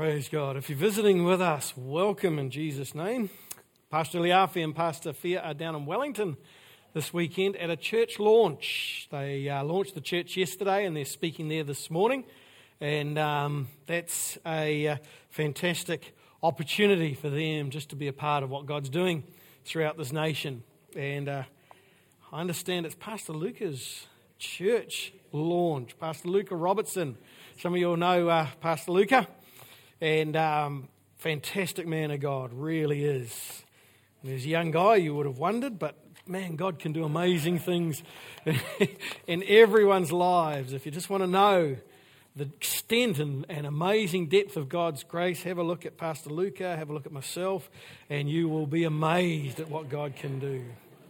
Praise God. If you're visiting with us, welcome in Jesus' name. Pastor Liafi and Pastor Fia are down in Wellington this weekend at a church launch. They launched the church yesterday and they're speaking there this morning. And that's a fantastic opportunity for them just to be a part of what God's doing throughout this nation. And I understand it's Pastor Luca's church launch. Pastor Luca Robertson. Some of you all know Pastor Luca. And fantastic man of God, really is. And as a young guy, you would have wondered, but man, God can do amazing things in everyone's lives. If you just want to know the extent and amazing depth of God's grace, have a look at Pastor Luca, have a look at myself, and you will be amazed at what God can do.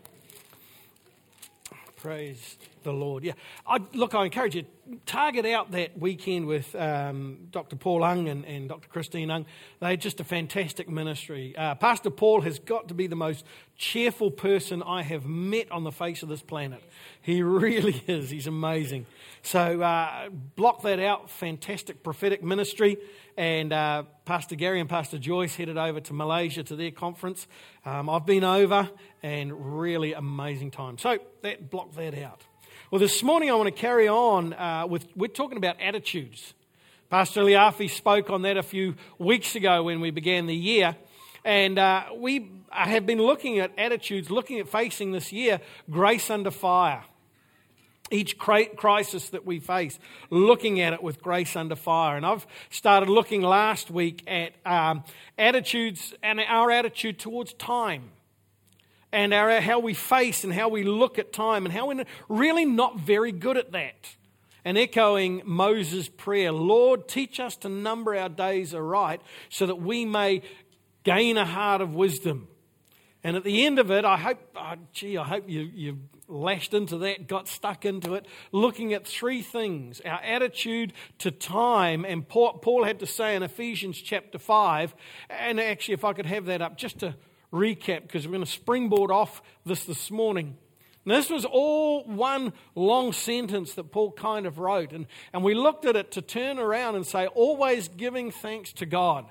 Praise the Lord. Yeah, I encourage you, target out that weekend with Dr. Paul Ung and Dr. Christine Ung. They're just a fantastic ministry. Pastor Paul has got to be the most cheerful person I have met on the face of this planet. He really is. He's amazing. So block that out. Fantastic prophetic ministry. And Pastor Gary and Pastor Joyce headed over to Malaysia to their conference. I've been over and really amazing time. So block that out. Well, this morning I want to carry on we're talking about attitudes. Pastor Liafi spoke on that a few weeks ago when we began the year. And we have been looking at attitudes, looking at facing this year, grace under fire. Each crisis that we face, looking at it with grace under fire. And I've started looking last week at attitudes and our attitude towards time. And how we face and how we look at time and how we're really not very good at that. And echoing Moses' prayer, Lord, teach us to number our days aright so that we may gain a heart of wisdom. And at the end of it, I hope you lashed into that, got stuck into it, looking at three things. Our attitude to time, and Paul had to say in Ephesians chapter 5, and actually if I could have that up just to recap, because we're going to springboard off this morning. Now, this was all one long sentence that Paul kind of wrote, and we looked at it to turn around and say, always giving thanks to God.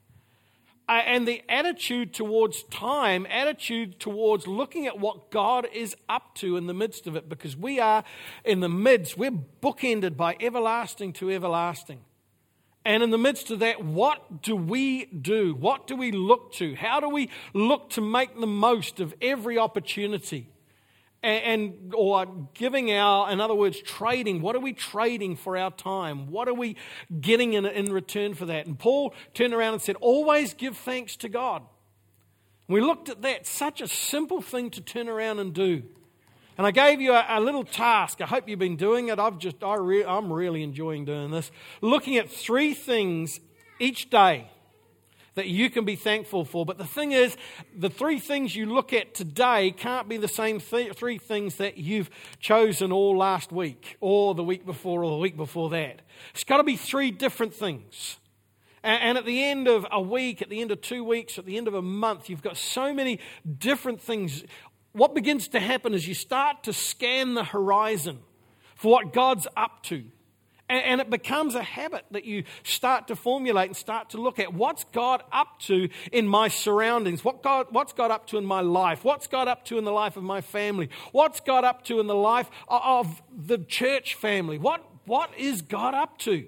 And the attitude towards time, attitude towards looking at what God is up to in the midst of it, because we are in the midst, we're bookended by everlasting to everlasting. And in the midst of that, what do we do? What do we look to? How do we look to make the most of every opportunity? Or giving in other words, trading. What are we trading for our time? What are we getting in return for that? And Paul turned around and said, always give thanks to God. And we looked at that, such a simple thing to turn around and do. And I gave you a little task. I hope you've been doing it. I'm really enjoying doing this. Looking at three things each day that you can be thankful for. But the thing is, the three things you look at today can't be the same three things that you've chosen all last week, or the week before, or the week before that. It's got to be three different things. And at the end of a week, at the end of 2 weeks, at the end of a month, you've got so many different things. What begins to happen is you start to scan the horizon for what God's up to. And it becomes a habit that you start to formulate and start to look at. What's God up to in my surroundings? What's God up to in my life? What's God up to in the life of my family? What's God up to in the life of the church family? What is God up to?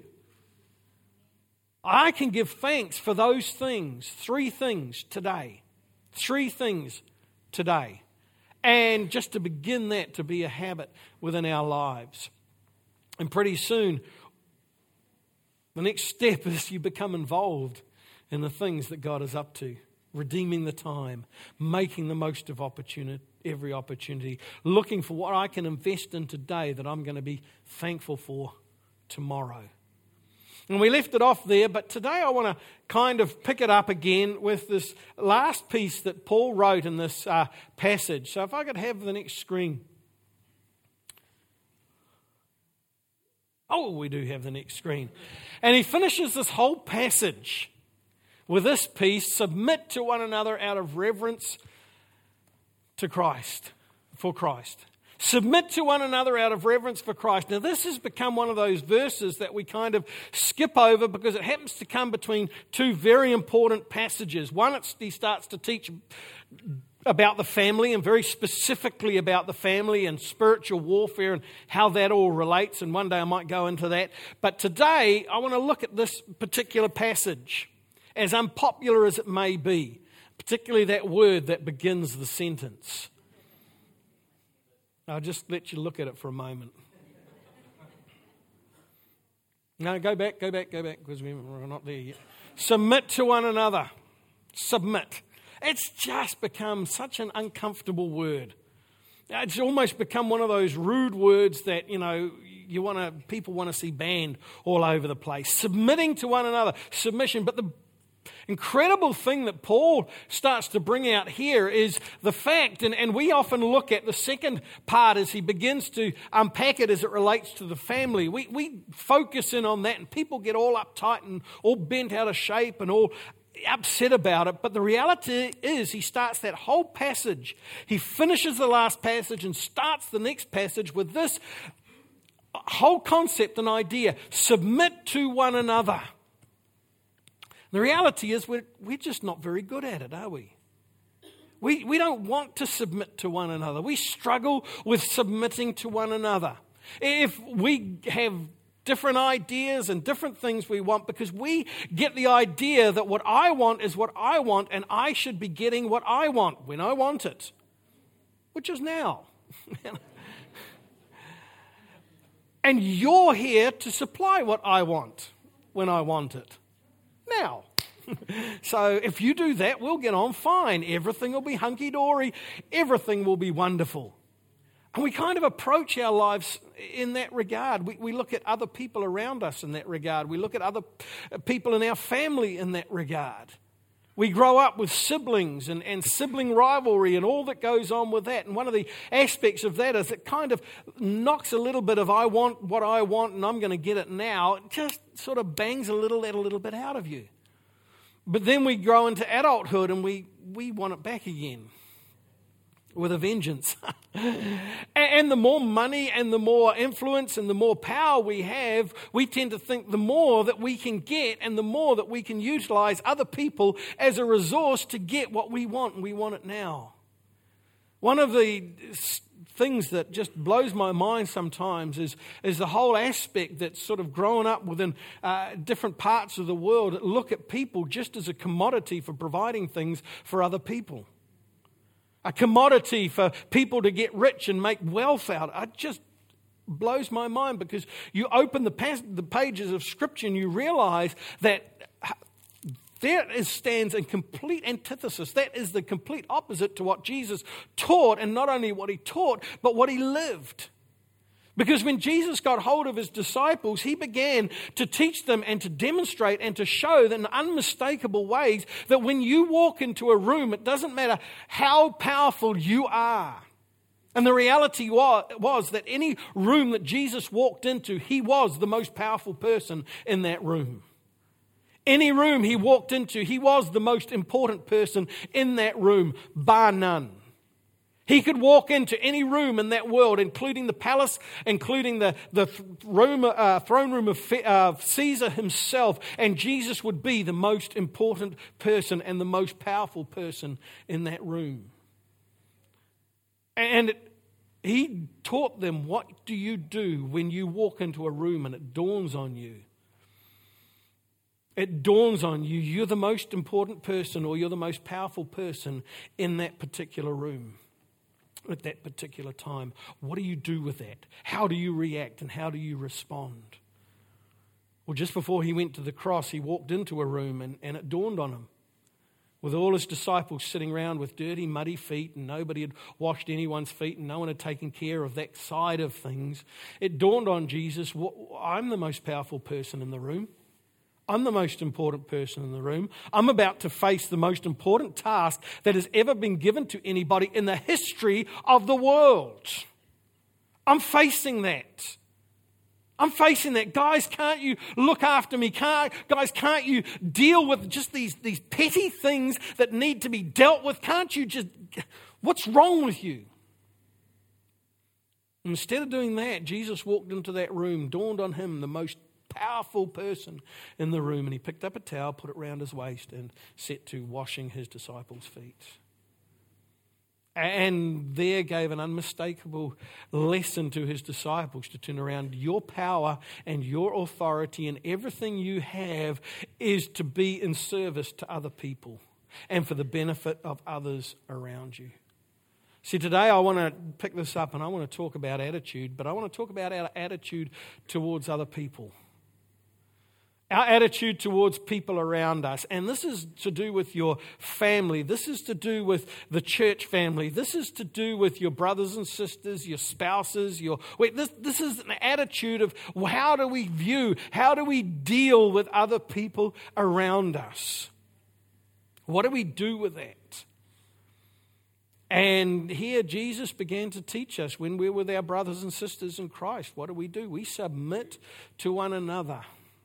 I can give thanks for those things. Three things today. Three things today. And just to begin that to be a habit within our lives. And pretty soon, the next step is you become involved in the things that God is up to. Redeeming the time, making the most of every opportunity, looking for what I can invest in today that I'm going to be thankful for tomorrow. And we left it off there, but today I want to kind of pick it up again with this last piece that Paul wrote in this passage. So if I could have the next screen. Oh, we do have the next screen. And he finishes this whole passage with this piece: submit to one another out of reverence to Christ, for Christ. Submit to one another out of reverence for Christ. Now, this has become one of those verses that we kind of skip over because it happens to come between two very important passages. One, he starts to teach about the family, and very specifically about the family and spiritual warfare and how that all relates, and one day I might go into that. But today, I want to look at this particular passage, as unpopular as it may be, particularly that word that begins the sentence. I'll just let you look at it for a moment. No, go back, because we're not there yet. Submit to one another. Submit. It's just become such an uncomfortable word. It's almost become one of those rude words that, people want to see banned all over the place. Submitting to one another, submission. But the incredible thing that Paul starts to bring out here is the fact, and we often look at the second part as he begins to unpack it as it relates to the family. We focus in on that, and people get all uptight and all bent out of shape and all upset about it. But the reality is he starts that whole passage. He finishes the last passage and starts the next passage with this whole concept and idea. Submit to one another. The reality is we're just not very good at it, are we? We don't want to submit to one another. We struggle with submitting to one another. If we have different ideas and different things we want, because we get the idea that what I want is what I want, and I should be getting what I want when I want it, which is now. And you're here to supply what I want when I want it now. So if you do that, we'll get on fine. Everything will be hunky-dory. Everything will be wonderful. And we kind of approach our lives in that regard. We look at other people around us in that regard. We look at other people in our family in that regard. We grow up with siblings and sibling rivalry and all that goes on with that. And one of the aspects of that is it kind of knocks a little bit of I want what I want and I'm going to get it now. It just sort of bangs a little bit out of you. But then we grow into adulthood and we want it back again. With a vengeance. And the more money and the more influence and the more power we have, we tend to think the more that we can get and the more that we can utilize other people as a resource to get what we want, and we want it now. One of the things that just blows my mind sometimes is the whole aspect that's sort of grown up within different parts of the world that look at people just as a commodity for providing things for other people. A commodity for people to get rich and make wealth out. It just blows my mind, because you open the pages of Scripture and you realize that there stands in complete antithesis. That is the complete opposite to what Jesus taught, and not only what he taught, but what he lived. Because when Jesus got hold of his disciples, he began to teach them and to demonstrate and to show in unmistakable ways that when you walk into a room, it doesn't matter how powerful you are. And the reality was that any room that Jesus walked into, he was the most powerful person in that room. Any room he walked into, he was the most important person in that room, bar none. He could walk into any room in that world, including the palace, including the throne room of Caesar himself, and Jesus would be the most important person and the most powerful person in that room. And he taught them, what do you do when you walk into a room and it dawns on you? It dawns on you, you're the most important person or you're the most powerful person in that particular room. At that particular time. What do you do with that? How do you react and how do you respond? Well, just before he went to the cross, he walked into a room and it dawned on him. With all his disciples sitting around with dirty, muddy feet, and nobody had washed anyone's feet and no one had taken care of that side of things, it dawned on Jesus, I'm the most powerful person in the room. I'm the most important person in the room. I'm about to face the most important task that has ever been given to anybody in the history of the world. I'm facing that. I'm facing that. Guys, can't you look after me? Guys, can't you deal with just these petty things that need to be dealt with? Can't you just... What's wrong with you? Instead of doing that, Jesus walked into that room, dawned on him the most powerful person in the room, and he picked up a towel, put it round his waist, and set to washing his disciples' feet. And there gave an unmistakable lesson to his disciples to turn around. Your power and your authority and everything you have is to be in service to other people and for the benefit of others around you. See, today I want to pick this up and I want to talk about attitude, but I want to talk about our attitude towards other people. Our attitude towards people around us. And this is to do with your family. This is to do with the church family. This is to do with your brothers and sisters, your spouses. This is an attitude of how do we view, how do we deal with other people around us? What do we do with that? And here Jesus began to teach us when we're with our brothers and sisters in Christ. What do? We submit to one another.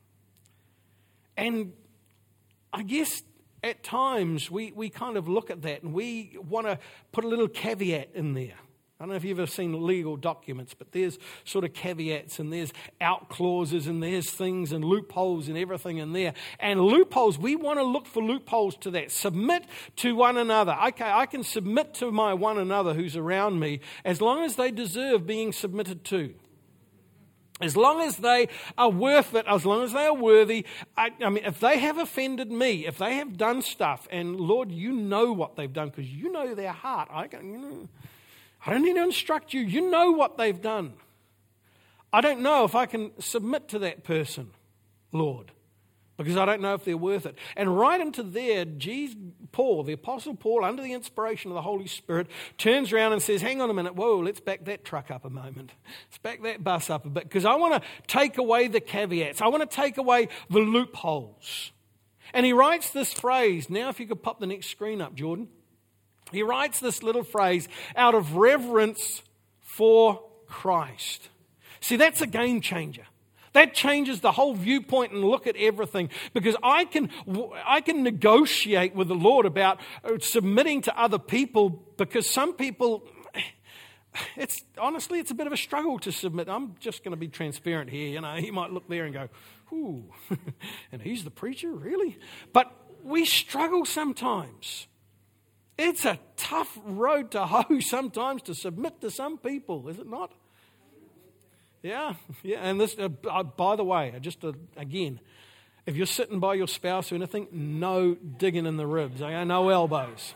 And I guess at times we kind of look at that and we want to put a little caveat in there. I don't know if you've ever seen legal documents, but there's sort of caveats and there's out clauses and there's things and loopholes and everything in there. And loopholes, we want to look for loopholes to that. Submit to one another. Okay, I can submit to my one another who's around me as long as they deserve being submitted to. As long as they are worth it, as long as they are worthy. I mean, if they have offended me, if they have done stuff, and Lord, you know what they've done because you know their heart. I don't need to instruct you. You know what they've done. I don't know if I can submit to that person, Lord, because I don't know if they're worth it. And right into there, Paul, the Apostle Paul, under the inspiration of the Holy Spirit, turns around and says, hang on a minute, whoa, let's back that truck up a moment. Let's back that bus up a bit, because I want to take away the caveats. I want to take away the loopholes. And he writes this phrase. Now if you could pop the next screen up, Jordan. He writes this little phrase, out of reverence for Christ. See, that's a game changer. That changes the whole viewpoint and look at everything, because I can negotiate with the Lord about submitting to other people, because some people, it's a bit of a struggle to submit. I'm just going to be transparent here. He might look there and go, ooh, and he's the preacher, really? But we struggle sometimes. It's a tough road to hoe sometimes to submit to some people, is it not? Yeah. And this, by the way, again, if you're sitting by your spouse or anything, no digging in the ribs, okay? No elbows.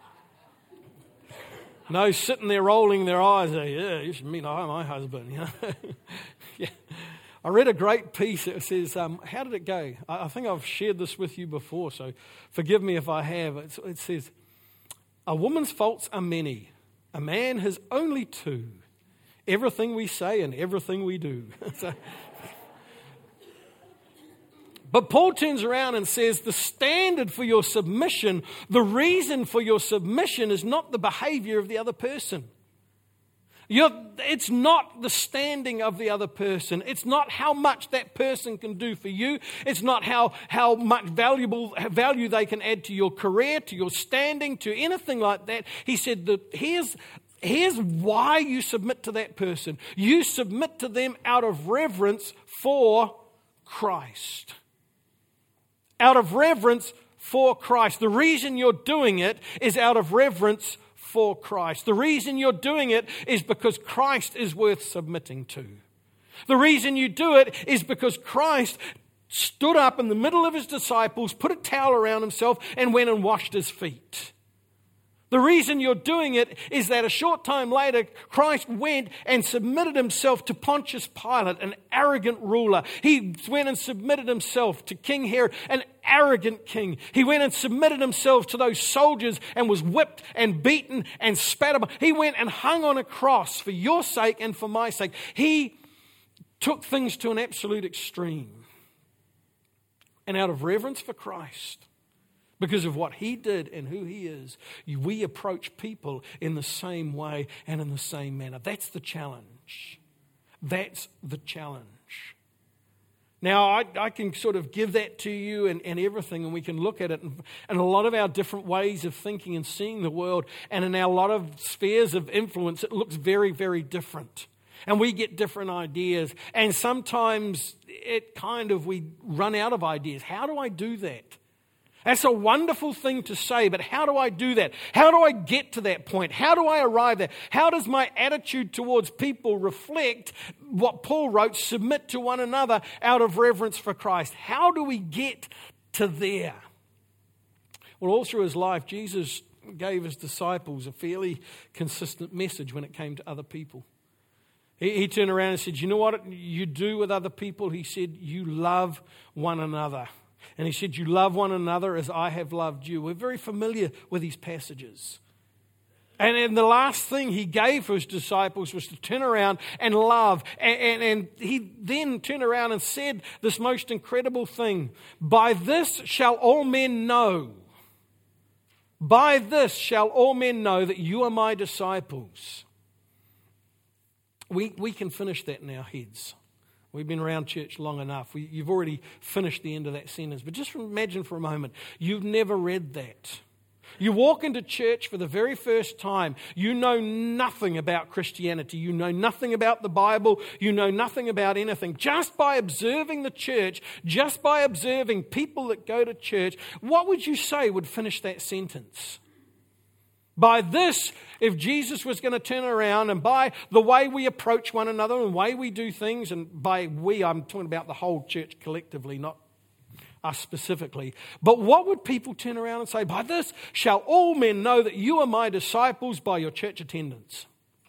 No sitting there rolling their eyes. Yeah, you should meet my husband. Yeah. I read a great piece. It says, how did it go? I think I've shared this with you before, so forgive me if I have. It says, a woman's faults are many. A man has only two. Everything we say and everything we do. But Paul turns around and says the standard for your submission, the reason for your submission is not the behavior of the other person. It's not the standing of the other person. It's not how much that person can do for you. It's not how much value they can add to your career, to your standing, to anything like that. He said that Here's why you submit to that person. You submit to them out of reverence for Christ. Out of reverence for Christ. The reason you're doing it is out of reverence for Christ. The reason you're doing it is because Christ is worth submitting to. The reason you do it is because Christ stood up in the middle of his disciples, put a towel around himself, and went and washed his feet. The reason you're doing it is that a short time later, Christ went and submitted himself to Pontius Pilate, an arrogant ruler. He went and submitted himself to King Herod, an arrogant king. He went and submitted himself to those soldiers and was whipped and beaten and spat upon. He went and hung on a cross for your sake and for my sake. He took things to an absolute extreme. And out of reverence for Christ, because of what he did and who he is, we approach people in the same way and in the same manner. That's the challenge. That's the challenge. Now, I can sort of give that to you and everything, and we can look at it in a lot of our different ways of thinking and seeing the world, and in our lot of spheres of influence, it looks very, very different. And we get different ideas. And sometimes we run out of ideas. How do I do that? That's a wonderful thing to say, but how do I do that? How do I get to that point? How do I arrive there? How does my attitude towards people reflect what Paul wrote, submit to one another out of reverence for Christ? How do we get to there? Well, all through his life, Jesus gave his disciples a fairly consistent message when it came to other people. He turned around and said, you know what you do with other people? He said, you love one another. And he said, you love one another as I have loved you. We're very familiar with these passages. And the last thing he gave for his disciples was to turn around and love. And he then turned around and said this most incredible thing. By this shall all men know. By this shall all men know that you are my disciples. We can finish that in our heads. We've been around church long enough. You've already finished the end of that sentence. But just imagine for a moment, you've never read that. You walk into church for the very first time. You know nothing about Christianity. You know nothing about the Bible. You know nothing about anything. Just by observing the church, just by observing people that go to church, what would you say would finish that sentence? By this, if Jesus was going to turn around, and by the way we approach one another and the way we do things, and by we, I'm talking about the whole church collectively, not us specifically. But what would people turn around and say? By this shall all men know that you are my disciples by your church attendance.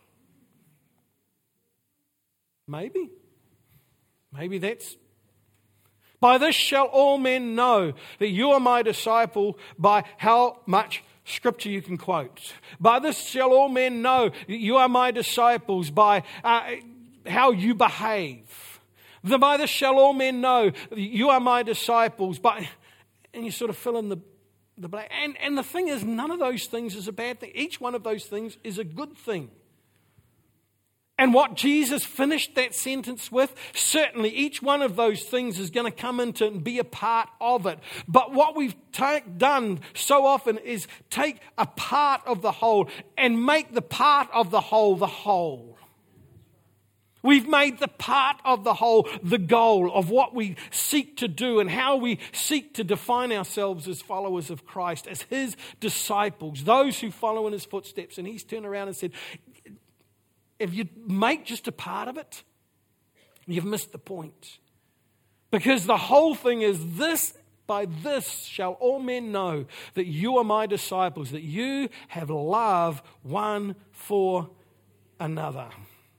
Maybe that's... By this shall all men know that you are my disciple by how much Scripture you can quote. By this shall all men know you are my disciples by how you behave. By this shall all men know you are my disciples by... And you sort of fill in the blank. And the thing is, none of those things is a bad thing. Each one of those things is a good thing. And what Jesus finished that sentence with, certainly each one of those things is going to come into and be a part of it. But what we've done so often is take a part of the whole and make the part of the whole the whole. We've made the part of the whole the goal of what we seek to do and how we seek to define ourselves as followers of Christ, as his disciples, those who follow in his footsteps. And he's turned around and said, if you make just a part of it, you've missed the point. Because the whole thing is this, by this shall all men know that you are my disciples, that you have love one for another.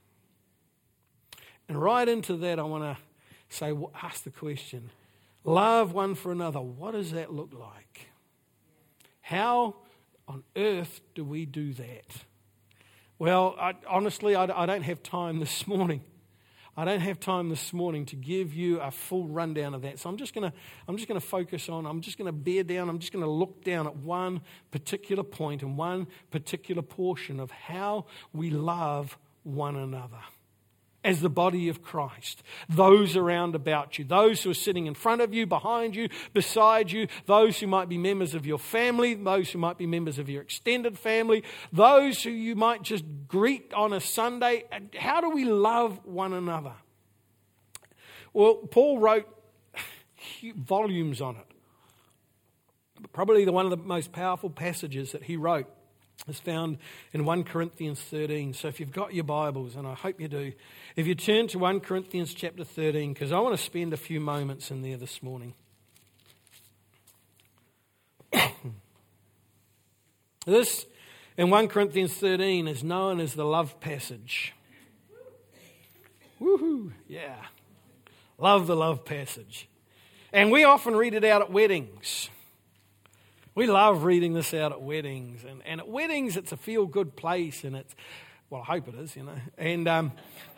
And right into that, I want to say, ask the question, love one for another, what does that look like? How on earth do we do that? Well, honestly, I don't have time this morning. I don't have time this morning to give you a full rundown of that. So I'm just going to focus on, I'm just going to bear down, I'm just going to look down at one particular point and one particular portion of how we love one another as the body of Christ. Those around about you, those who are sitting in front of you, behind you, beside you, those who might be members of your family, those who might be members of your extended family, those who you might just greet on a Sunday. How do we love one another? Well, Paul wrote volumes on it. Probably one of the most powerful passages that he wrote is found in 1 Corinthians 13. So if you've got your Bibles, and I hope you do, if you turn to 1 Corinthians chapter 13, because I want to spend a few moments in there this morning. This, in 1 Corinthians 13, is known as the love passage. Woohoo! Yeah. Love the love passage. And we often read it out at weddings. We love reading this out at weddings. And at weddings, it's a feel-good place. And it's, well, I hope it is, you know. And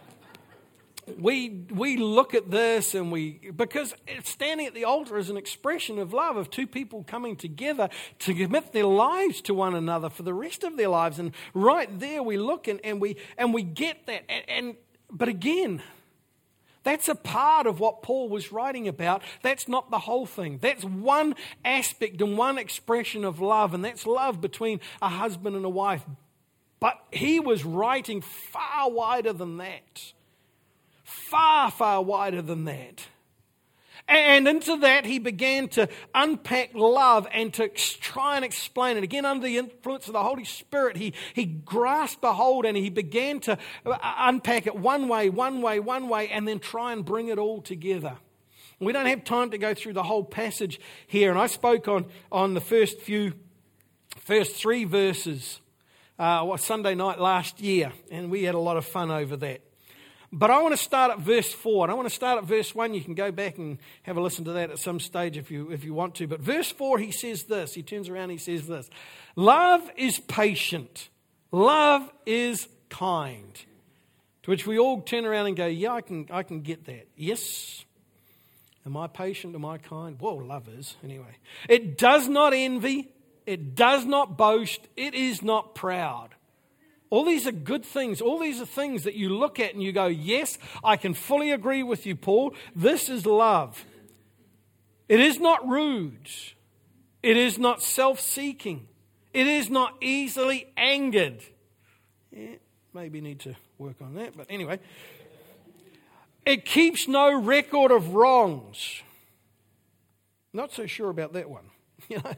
we look at this and because standing at the altar is an expression of love, of two people coming together to commit their lives to one another for the rest of their lives. And right there we look and we get that. But again, that's a part of what Paul was writing about. That's not the whole thing. That's one aspect and one expression of love, and that's love between a husband and a wife. But he was writing far wider than that. Far, far wider than that. And into that, he began to unpack love and to try and explain it. Again, under the influence of the Holy Spirit, he grasped a hold and he began to unpack it one way, and then try and bring it all together. We don't have time to go through the whole passage here. And I spoke on the first three verses Sunday night last year, and we had a lot of fun over that. But I want to start at verse 4, and I want to start at verse 1. You can go back and have a listen to that at some stage if you want to. But verse 4, he says this. He turns around and he says this. Love is patient. Love is kind. To which we all turn around and go, yeah, I can get that. Yes. Am I patient? Am I kind? Well, love is, anyway. It does not envy. It does not boast. It is not proud. All these are good things. All these are things that you look at and you go, yes, I can fully agree with you, Paul. This is love. It is not rude. It is not self-seeking. It is not easily angered. Yeah, maybe need to work on that, but anyway. It keeps no record of wrongs. Not so sure about that one. You know.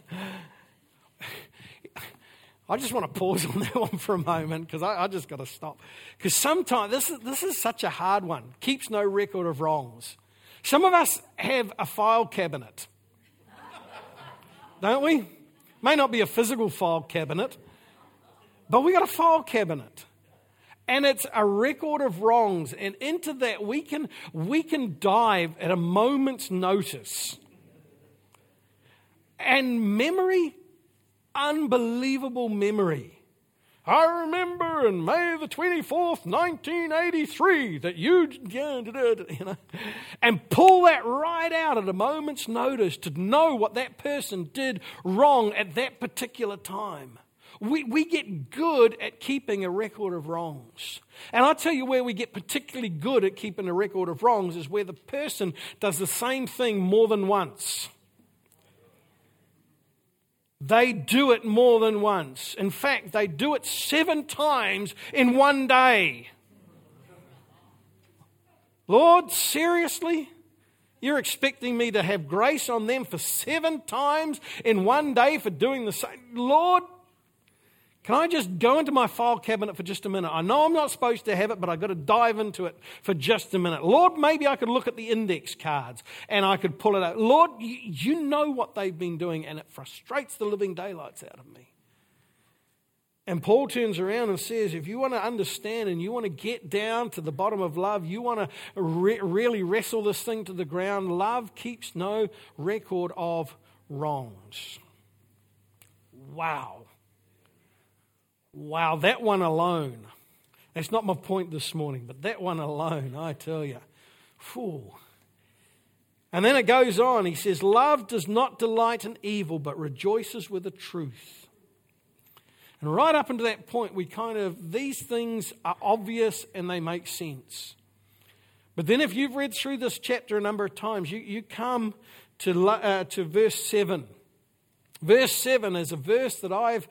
I just want to pause on that one for a moment because I just got to stop. Because sometimes, this is such a hard one. Keeps no record of wrongs. Some of us have a file cabinet. Don't we? May not be a physical file cabinet, but we got a file cabinet. And it's a record of wrongs. And into that we can dive at a moment's notice. And memory, unbelievable memory. I remember in May the 24th, 1983, that you know, and pull that right out at a moment's notice to know what that person did wrong at that particular time. We get good at keeping a record of wrongs. And I'll tell you where we get particularly good at keeping a record of wrongs is where the person does the same thing more than once. They do it more than once. In fact, they do it 7 times in one day. Lord, seriously? You're expecting me to have grace on them for 7 times in one day for doing the same? Lord, can I just go into my file cabinet for just a minute? I know I'm not supposed to have it, but I've got to dive into it for just a minute. Lord, maybe I could look at the index cards and I could pull it out. Lord, you know what they've been doing, and it frustrates the living daylights out of me. And Paul turns around and says, if you want to understand and you want to get down to the bottom of love, you want to really wrestle this thing to the ground, love keeps no record of wrongs. Wow. Wow, that one alone. That's not my point this morning, but that one alone, I tell you. Phew. And then it goes on. He says, love does not delight in evil, but rejoices with the truth. And right up until that point, these things are obvious and they make sense. But then if you've read through this chapter a number of times, you come to verse 7. Verse 7 is a verse that I've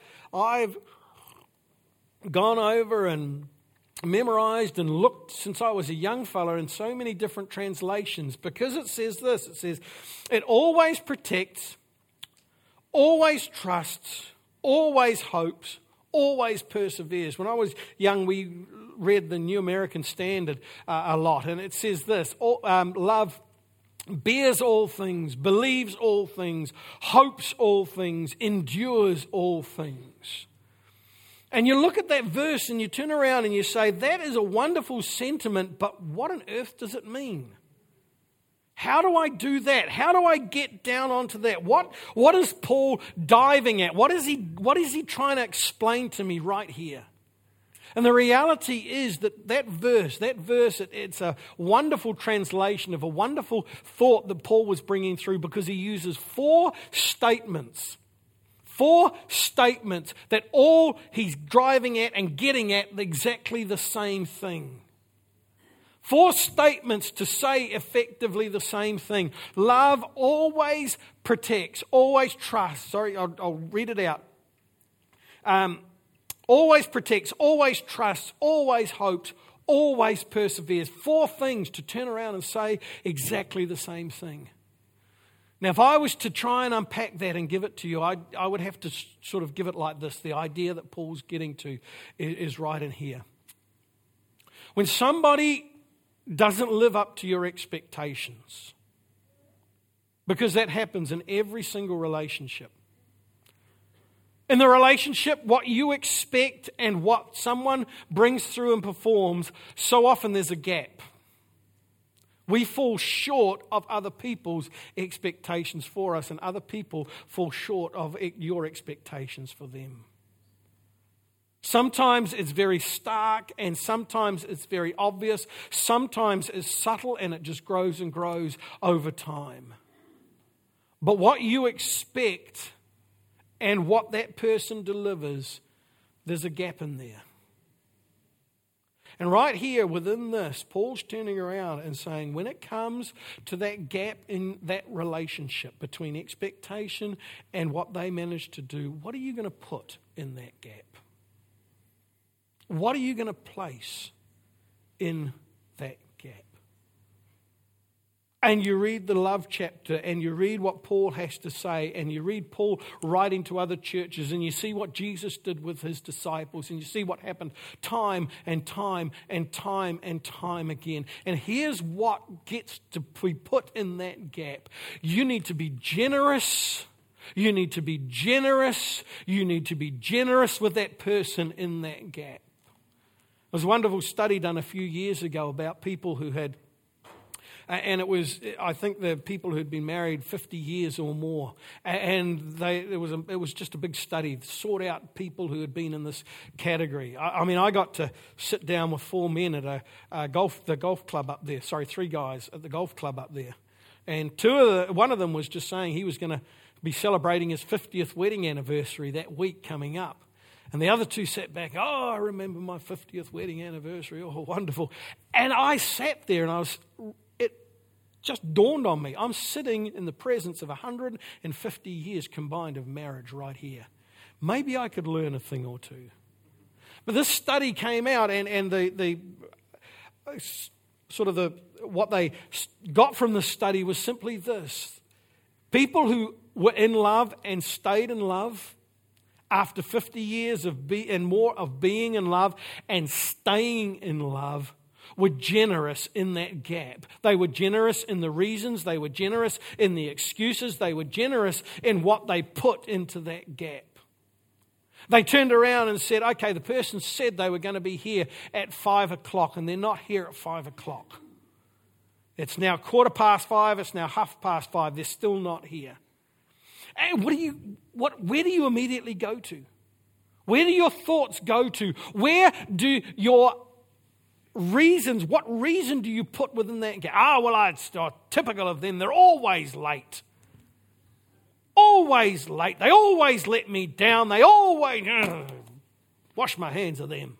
gone over and memorized and looked since I was a young fella in so many different translations, because it says this. It says, it always protects, always trusts, always hopes, always perseveres. When I was young, we read the New American Standard a lot, and it says this, love bears all things, believes all things, hopes all things, endures all things. And you look at that verse and you turn around and you say, that is a wonderful sentiment, but what on earth does it mean? How do I do that? How do I get down onto that? What is Paul diving at? What is he trying to explain to me right here? And the reality is that verse, it's a wonderful translation of a wonderful thought that Paul was bringing through, because he uses 4 statements. 4 statements that all he's driving at and getting at exactly the same thing. 4 statements to say effectively the same thing. Love always protects, always trusts. Sorry, I'll read it out. always protects, always trusts, always hopes, always perseveres. 4 things to turn around and say exactly the same thing. Now, if I was to try and unpack that and give it to you, I would have to sort of give it like this. The idea that Paul's getting to is right in here. When somebody doesn't live up to your expectations, because that happens in every single relationship. In the relationship, what you expect and what someone brings through and performs, so often there's a gap. We fall short of other people's expectations for us, and other people fall short of your expectations for them. Sometimes it's very stark, and sometimes it's very obvious. Sometimes it's subtle, and it just grows and grows over time. But what you expect and what that person delivers, there's a gap in there. And right here within this, Paul's turning around and saying, when it comes to that gap in that relationship between expectation and what they manage to do, what are you going to put in that gap? What are you going to place in that gap? And you read the love chapter, and you read what Paul has to say, and you read Paul writing to other churches, and you see what Jesus did with his disciples, and you see what happened time and time and time and time again. And here's what gets to be put in that gap. You need to be generous. You need to be generous. You need to be generous with that person in that gap. There was a wonderful study done a few years ago about people who had, and it was, I think, the people who had been married 50 years or more. And it was just a big study to sort out people who had been in this category. I mean, I got to sit down with 4 men at the golf club up there. 3 guys at the golf club up there. And one of them was just saying he was going to be celebrating his 50th wedding anniversary that week coming up. And the other 2 sat back, I remember my 50th wedding anniversary, wonderful. And I sat there and it just dawned on me, I'm sitting in the presence of 150 years combined of marriage right here. Maybe I could learn a thing or two. But this study came out, and what they got from the study was simply this. People who were in love and stayed in love after 50 years and more of being in love and staying in love were generous in that gap. They were generous in the reasons. They were generous in the excuses. They were generous in what they put into that gap. They turned around and said, okay, the person said they were going to be here at 5 o'clock, and they're not here at 5 o'clock. It's now 5:15. It's now 5:30. They're still not here. And where do you immediately go to? Where do your thoughts go to? Where do your reasons, what reason do you put within that gap? It's typical of them. They're always late. Always late. They always let me down. They always wash my hands of them.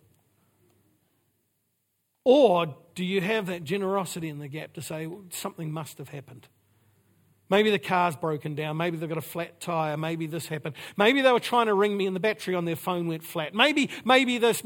Or do you have that generosity in the gap to say something must have happened? Maybe the car's broken down. Maybe they've got a flat tire. Maybe this happened. Maybe they were trying to ring me and the battery on their phone went flat. Maybe this.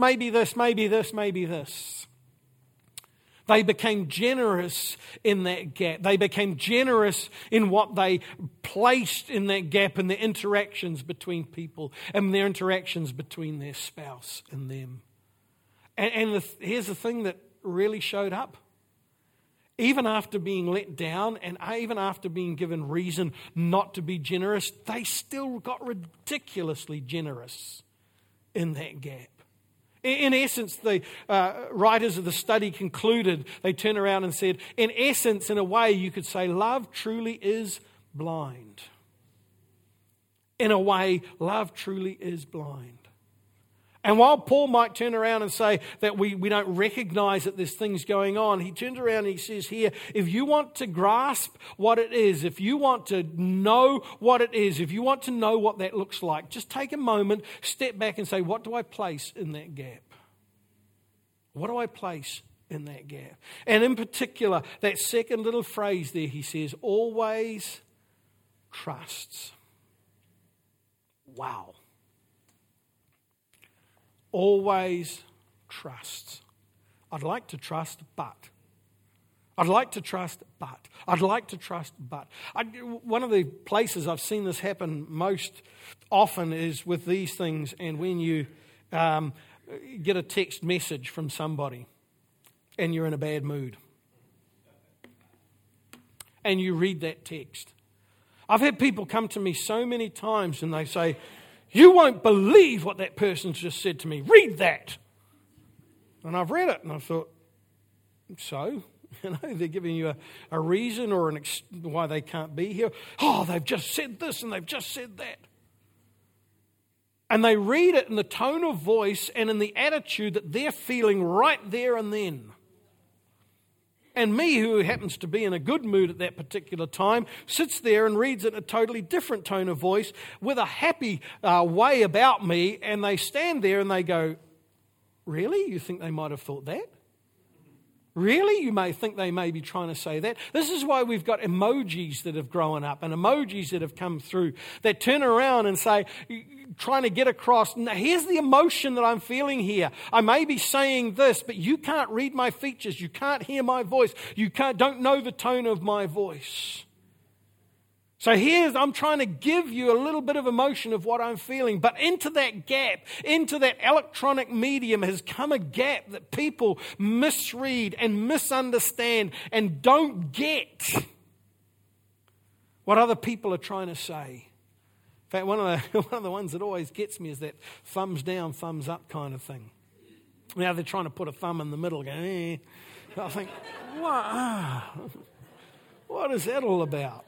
They became generous in that gap. They became generous in what they placed in that gap, in the interactions between people and their interactions between their spouse and them. Here's the thing that really showed up. Even after being let down and even after being given reason not to be generous, they still got ridiculously generous in that gap. In essence, the writers of the study concluded, they turned around and said, in essence, in a way, you could say love truly is blind. In a way, love truly is blind. And while Paul might turn around and say that we don't recognize that there's things going on, he turns around and he says here, if you want to grasp what it is, if you want to know what it is, if you want to know what that looks like, just take a moment, step back and say, what do I place in that gap? What do I place in that gap? And in particular, that second little phrase there, he says, always trusts. Wow. always trust. I'd like to trust, but. I'd like to trust, but. I'd like to trust, but. One of the places I've seen this happen most often is with these things, and when you get a text message from somebody and you're in a bad mood and you read that text. I've had people come to me so many times and they say, "You won't believe what that person's just said to me. Read that." And I've read it and I thought, so? They're giving you a reason or why they can't be here. Oh, they've just said this and they've just said that. And they read it in the tone of voice and in the attitude that they're feeling right there and then. And me, who happens to be in a good mood at that particular time, sits there and reads it in a totally different tone of voice with a happy way about me, and they stand there and they go, "Really? You think they might have thought that? Really? You may think they may be trying to say that." This is why we've got emojis that have grown up and emojis that have come through that turn around and say, trying to get across, "Now, here's the emotion that I'm feeling here. I may be saying this, but you can't read my features. You can't hear my voice. You don't know the tone of my voice. So I'm trying to give you a little bit of emotion of what I'm feeling." But into that gap, into that electronic medium has come a gap that people misread and misunderstand and don't get what other people are trying to say. In fact, one of the ones that always gets me is that thumbs down, thumbs up kind of thing. Now they're trying to put a thumb in the middle, going, eh. I think, what is that all about?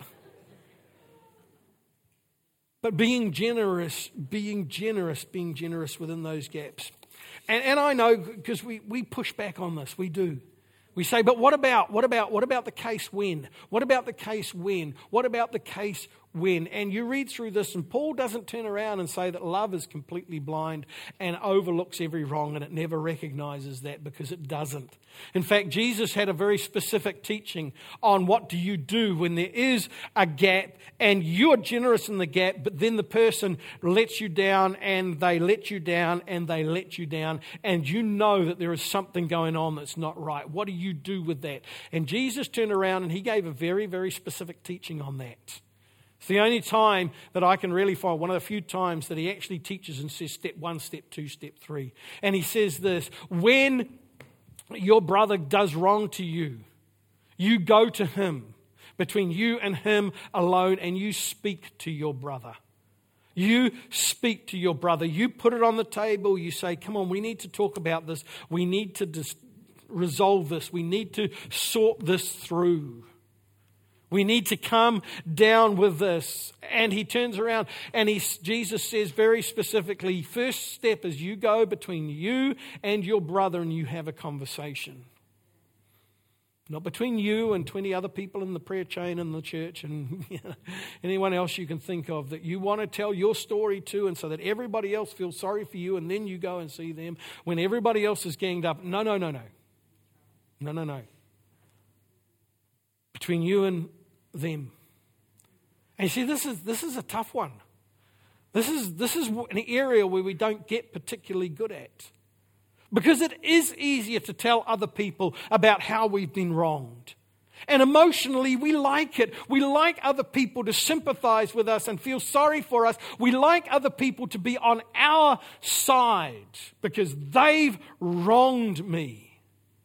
But being generous within those gaps. And I know, because we push back on this, we do. We say, but what about the case when? What about the case when? What about the case when? And you read through this, and Paul doesn't turn around and say that love is completely blind and overlooks every wrong, and it never recognizes that, because it doesn't. In fact, Jesus had a very specific teaching on what do you do when there is a gap and you're generous in the gap, but then the person lets you down and they let you down and they let you down, and you know that there is something going on that's not right. What do you do with that? And Jesus turned around and he gave a very, very specific teaching on that. It's the only time that I can really find, one of the few times that he actually teaches and says step 1, step 2, step 3. And he says this: when your brother does wrong to you, you go to him, between you and him alone, and you speak to your brother. You speak to your brother. You put it on the table. You say, come on, we need to talk about this. We need to resolve this. We need to sort this through. We need to come down with this. And he turns around and Jesus says very specifically, first step is you go between you and your brother and you have a conversation. Not between you and 20 other people in the prayer chain in the church and anyone else you can think of that you want to tell your story to, and so that everybody else feels sorry for you, and then you go and see them when everybody else is ganged up. No. Between you and them. And you see, this is a tough one. This is an area where we don't get particularly good at. Because it is easier to tell other people about how we've been wronged. And emotionally, we like it. We like other people to sympathize with us and feel sorry for us. We like other people to be on our side because they've wronged me.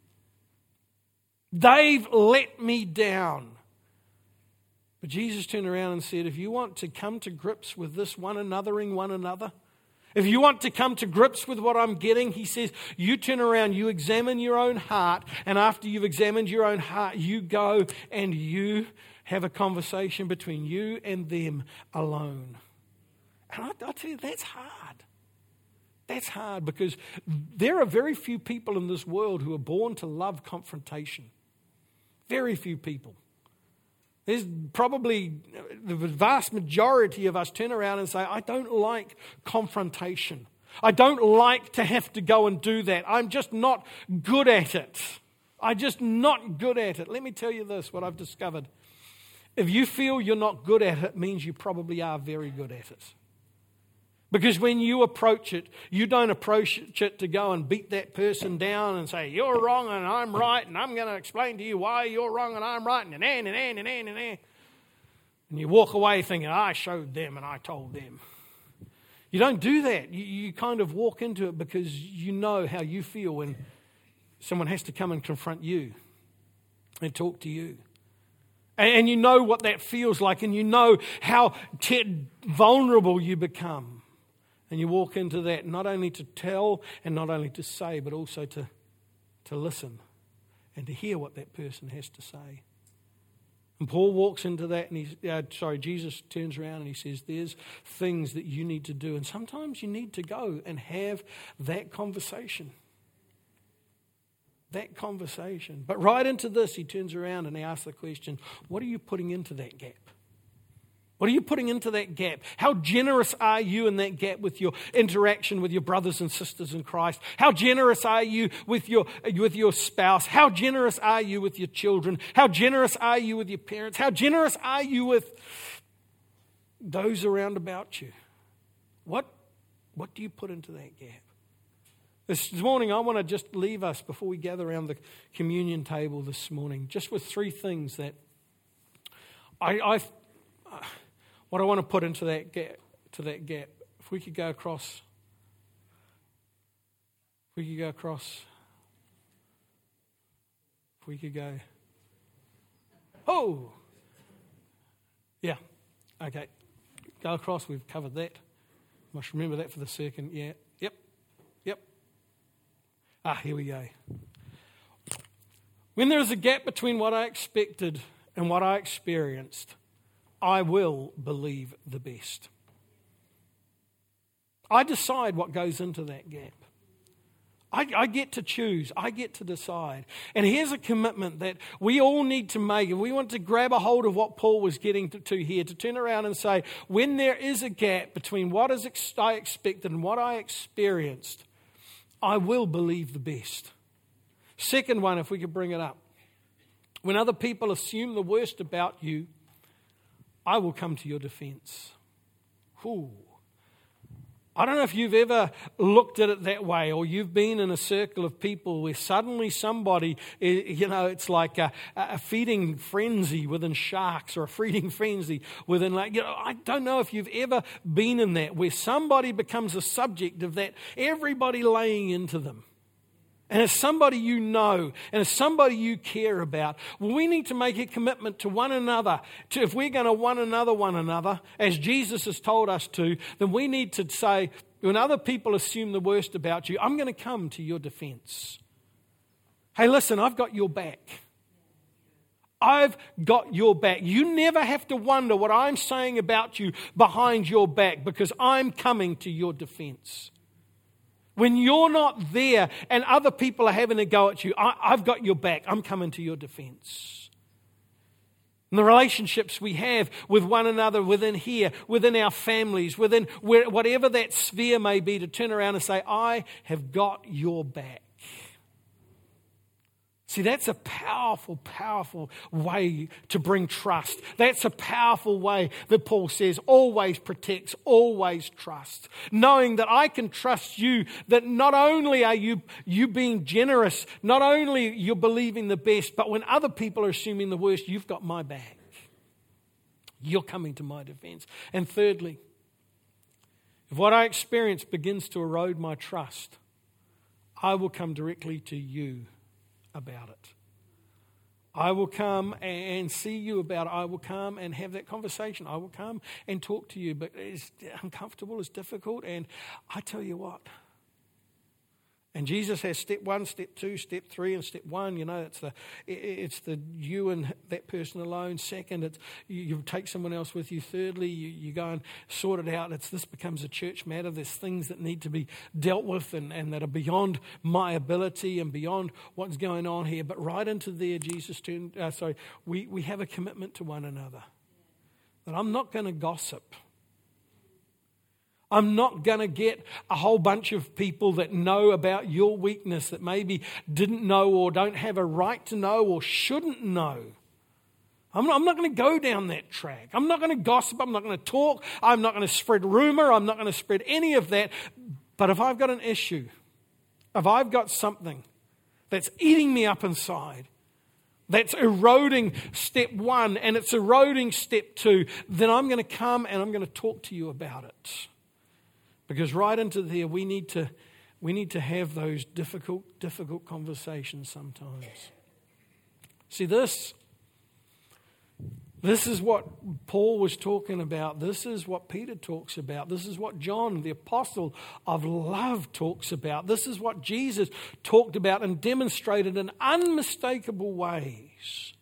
They've let me down. But Jesus turned around and said, if you want to come to grips with this one another, if you want to come to grips with what I'm getting, he says, you turn around, you examine your own heart, and after you've examined your own heart, you go and you have a conversation between you and them alone. And I tell you, that's hard. That's hard because there are very few people in this world who are born to love confrontation. Very few people. There's probably the vast majority of us turn around and say, I don't like confrontation. I don't like to have to go and do that. I'm just not good at it. I'm just not good at it. Let me tell you this, what I've discovered. If you feel you're not good at it, it means you probably are very good at it. Because when you approach it, you don't approach it to go and beat that person down and say, you're wrong and I'm right, and I'm going to explain to you why you're wrong and I'm right, and you walk away thinking, I showed them and I told them. You don't do that. You kind of walk into it because you know how you feel when someone has to come and confront you and talk to you. And you know what that feels like, and you know how vulnerable you become. And you walk into that not only to tell and not only to say, but also to listen and to hear what that person has to say. And Paul walks into that, and Jesus turns around and he says, there's things that you need to do. And sometimes you need to go and have that conversation. That conversation. But right into this, he turns around and he asks the question, what are you putting into that gap? What are you putting into that gap? How generous are you in that gap with your interaction with your brothers and sisters in Christ? How generous are you with your spouse? How generous are you with your children? How generous are you with your parents? How generous are you with those around about you? What do you put into that gap? This morning, I want to just leave us, before we gather around the communion table this morning, just with three things that what I want to put into that gap. If we could go across. If we could go. Oh! Yeah. Okay. Go across. We've covered that. Must remember that for the second. Yeah. Yep. Here we go. When there is a gap between what I expected and what I experienced, I will believe the best. I decide what goes into that gap. I get to choose. I get to decide. And here's a commitment that we all need to make. If we want to grab a hold of what Paul was getting to here, to turn around and say, when there is a gap between what I expected and what I experienced, I will believe the best. Second one, if we could bring it up. When other people assume the worst about you, I will come to your defense. Ooh. I don't know if you've ever looked at it that way, or you've been in a circle of people where suddenly somebody, it's like a feeding frenzy within sharks, or a feeding frenzy within, I don't know if you've ever been in that, where somebody becomes a subject of that, everybody laying into them. And it's somebody you know, and it's somebody you care about. Well, we need to make a commitment to one another. If we're going to one another, as Jesus has told us to, then we need to say, when other people assume the worst about you, I'm going to come to your defense. Hey, listen, I've got your back. I've got your back. You never have to wonder what I'm saying about you behind your back, because I'm coming to your defense. When you're not there and other people are having a go at you, I've got your back. I'm coming to your defense. And the relationships we have with one another within here, within our families, within whatever that sphere may be, to turn around and say, I have got your back. See, that's a powerful, powerful way to bring trust. That's a powerful way that Paul says always protects, always trusts. Knowing that I can trust you, that not only are you being generous, not only you're believing the best, but when other people are assuming the worst, you've got my back. You're coming to my defense. And thirdly, if what I experience begins to erode my trust, I will come directly to you about it. I will come and see you about it. I will come and have that conversation. I will come and talk to you. But it's uncomfortable, it's difficult. And I tell you what. And Jesus has step 1, step 2, step 3, and step 1. It's the you and that person alone. Second, it's you take someone else with you. Thirdly, you go and sort it out. This becomes a church matter. There's things that need to be dealt with and that are beyond my ability and beyond what's going on here. But right into there, we have a commitment to one another. That I'm not going to gossip. I'm not going to get a whole bunch of people that know about your weakness, that maybe didn't know or don't have a right to know or shouldn't know. I'm not going to go down that track. I'm not going to gossip. I'm not going to talk. I'm not going to spread rumor. I'm not going to spread any of that. But if I've got an issue, if I've got something that's eating me up inside, that's eroding step one and it's eroding step two, then I'm going to come and I'm going to talk to you about it. Because right into there, we need to have those difficult conversations sometimes. See, this is what Paul was talking about. This is what Peter talks about. This is what John, the apostle of love, talks about. This is what Jesus talked about and demonstrated in unmistakable ways.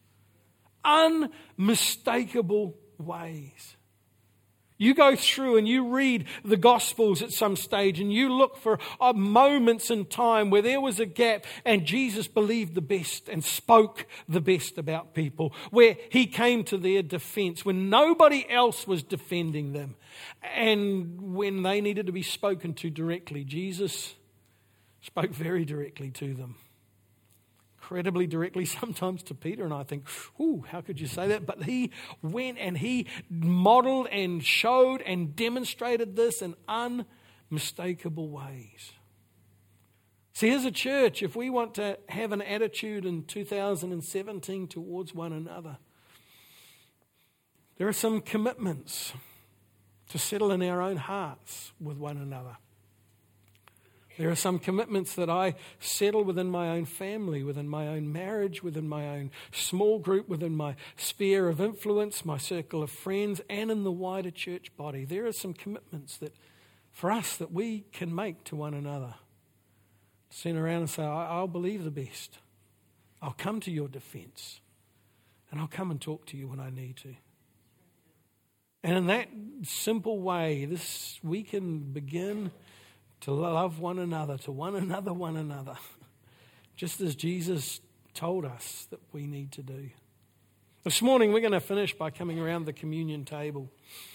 Unmistakable ways. You go through and you read the Gospels at some stage and you look for moments in time where there was a gap and Jesus believed the best and spoke the best about people, where he came to their defense when nobody else was defending them. And when they needed to be spoken to directly, Jesus spoke very directly to them. Incredibly directly sometimes to Peter, and I think, ooh, how could you say that? But he went and he modeled and showed and demonstrated this in unmistakable ways. See, as a church, if we want to have an attitude in 2017 towards one another, there are some commitments to settle in our own hearts with one another. There are some commitments that I settle within my own family, within my own marriage, within my own small group, within my sphere of influence, my circle of friends, and in the wider church body. There are some commitments that, for us, that we can make to one another. Turn around and say, I'll believe the best. I'll come to your defense. And I'll come and talk to you when I need to. And in that simple way, we can begin to love one another, one another, just as Jesus told us that we need to do. This morning we're going to finish by coming around the communion table.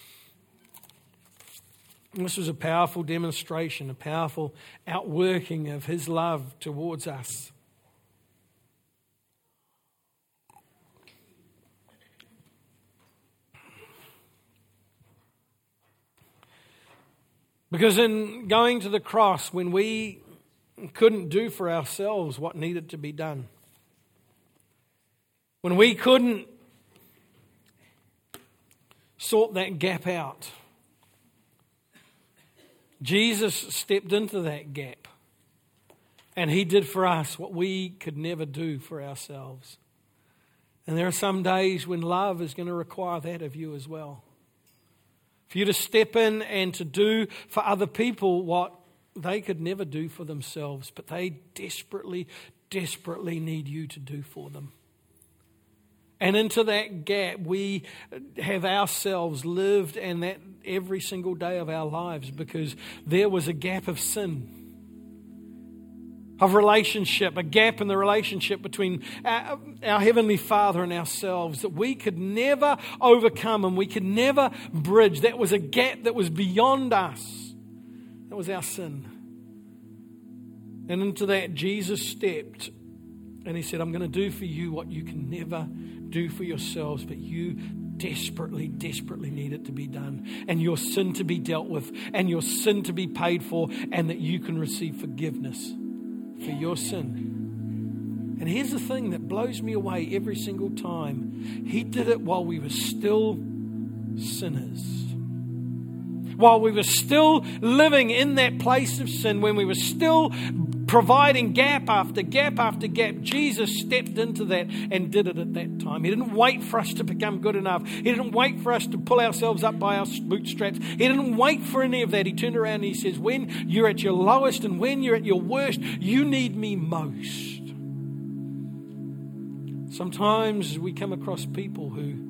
And this was a powerful demonstration, a powerful outworking of his love towards us. Because in going to the cross, when we couldn't do for ourselves what needed to be done, when we couldn't sort that gap out, Jesus stepped into that gap and he did for us what we could never do for ourselves. And there are some days when love is going to require that of you as well. For you to step in and to do for other people what they could never do for themselves, but they desperately need you to do for them. And into that gap, we have ourselves lived, and that every single day of our lives, because there was a gap of sin, of relationship, a gap in the relationship between our Heavenly Father and ourselves that we could never overcome and we could never bridge. That was a gap that was beyond us. That was our sin. And into that, Jesus stepped and he said, I'm going to do for you what you can never do for yourselves, but you desperately need it to be done, and your sin to be dealt with, and your sin to be paid for, and that you can receive forgiveness for your sin. And here's the thing that blows me away every single time. He did it while we were still sinners. While we were still living in that place of sin, when we were still providing gap after gap after gap, Jesus stepped into that and did it at that time. He didn't wait for us to become good enough. He didn't wait for us to pull ourselves up by our bootstraps. He didn't wait for any of that. He turned around and he says, when you're at your lowest and when you're at your worst, you need me most. Sometimes we come across people who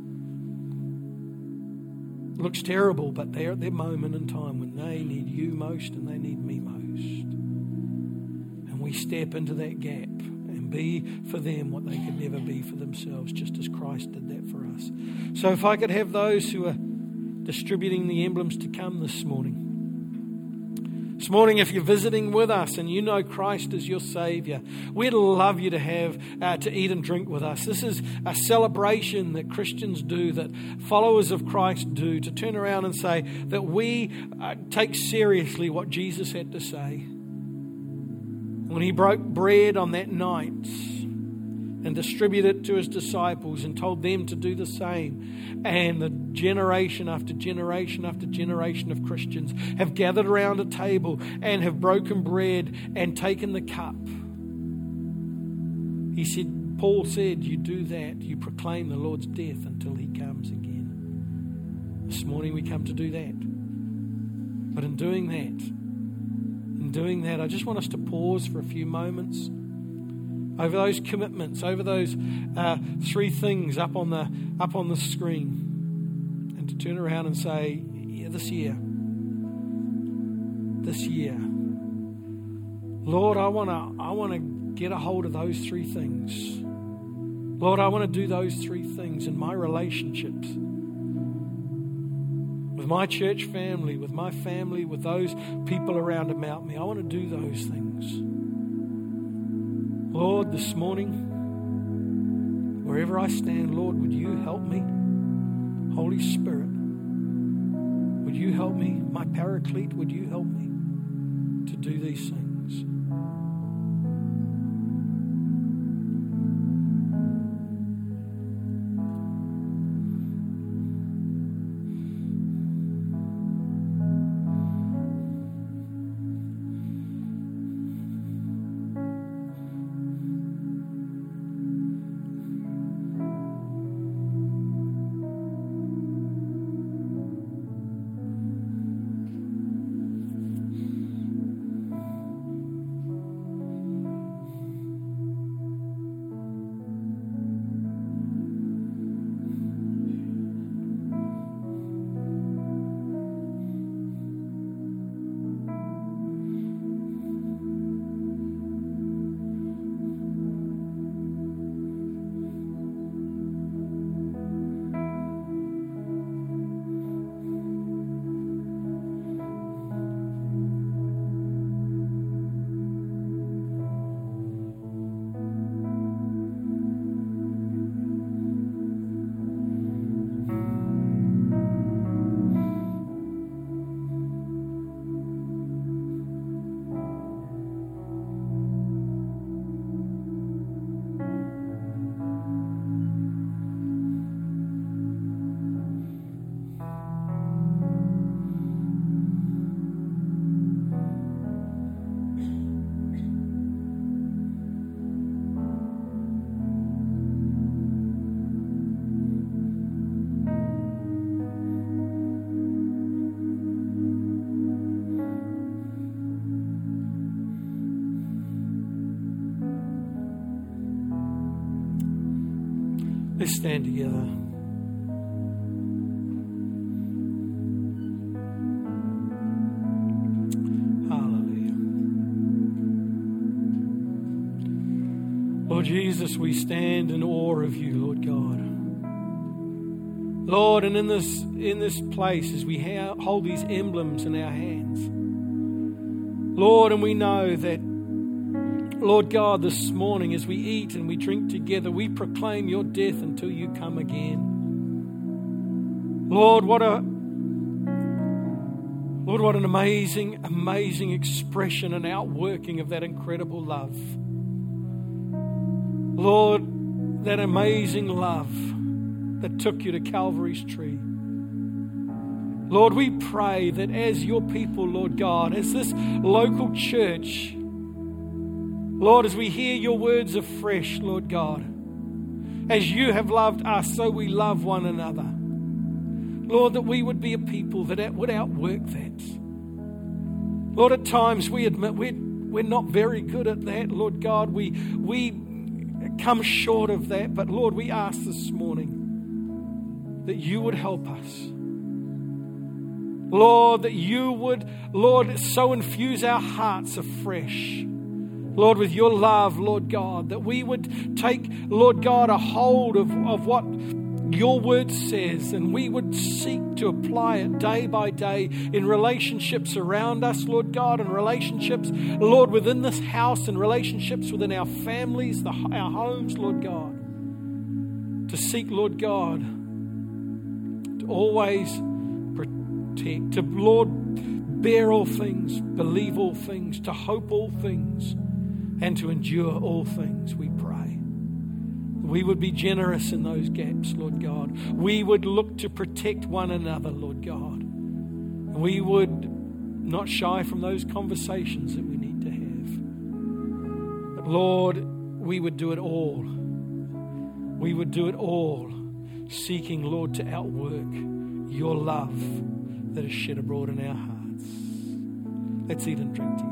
looks terrible, but they're at their moment in time when they need you most and they need me most. And we step into that gap and be for them what they could never be for themselves, just as Christ did that for us. So if I could have those who are distributing the emblems to come this morning, This morning, if you're visiting with us and you know Christ as your Saviour, we'd love you to have to eat and drink with us. This is a celebration that Christians do, that followers of Christ do, to turn around and say that we take seriously what Jesus had to say. When he broke bread on that night and distributed it to his disciples and told them to do the same. And the generation after generation after generation of Christians have gathered around a table and have broken bread and taken the cup. Paul said, you do that, you proclaim the Lord's death until he comes again. This morning we come to do that. But in doing that, I just want us to pause for a few moments over those commitments, over those three things up on the screen, and to turn around and say, yeah, this year, Lord, I want to get a hold of those three things. Lord, I want to do those three things in my relationships with my church family, with my family, with those people around about me. I want to do those things. Lord, this morning, wherever I stand, Lord, would you help me? Holy Spirit, would you help me? My Paraclete, would you help me to do these things? Let's stand together. Hallelujah. Lord Jesus, we stand in awe of you, Lord God. Lord, and in this place, as we hold these emblems in our hands, Lord, and we know that, Lord God, this morning as we eat and we drink together, we proclaim your death until you come again. Lord, what an amazing expression and outworking of that incredible love. Lord, that amazing love that took you to Calvary's tree. Lord, we pray that as your people, Lord God, as this local church, Lord, as we hear your words afresh, Lord God, as you have loved us, so we love one another. Lord, that we would be a people that would outwork that. Lord, at times we admit we're not very good at that, Lord God. We come short of that, but Lord, we ask this morning that you would help us. Lord, that you would, Lord, so infuse our hearts afresh, Lord, with your love, Lord God, that we would take, Lord God, a hold of what your word says, and we would seek to apply it day by day in relationships around us, Lord God, and relationships, Lord, within this house, and relationships within our families, our homes, Lord God. To seek, Lord God, to always protect, to, Lord, bear all things, believe all things, to hope all things, and to endure all things, we pray. We would be generous in those gaps, Lord God. We would look to protect one another, Lord God. We would not shy from those conversations that we need to have. But Lord, we would do it all. We would do it all, seeking, Lord, to outwork your love that is shed abroad in our hearts. Let's eat and drink together.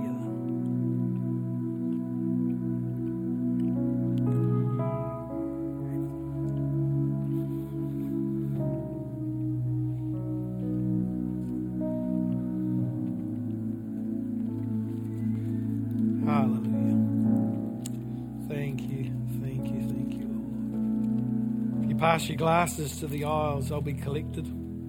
Pass your glasses to the aisles, they'll be collected.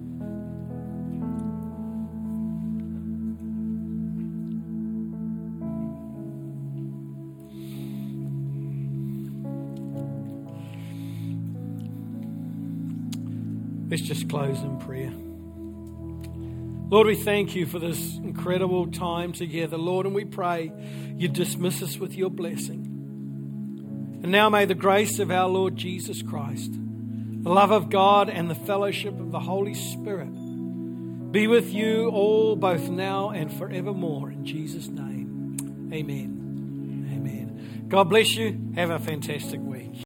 Let's just close in prayer. Lord, we thank you for this incredible time together, Lord, and we pray you dismiss us with your blessing. And now may the grace of our Lord Jesus Christ, the love of God and the fellowship of the Holy Spirit be with you all, both now and forevermore. In Jesus' name, amen. Amen. God bless you. Have a fantastic week.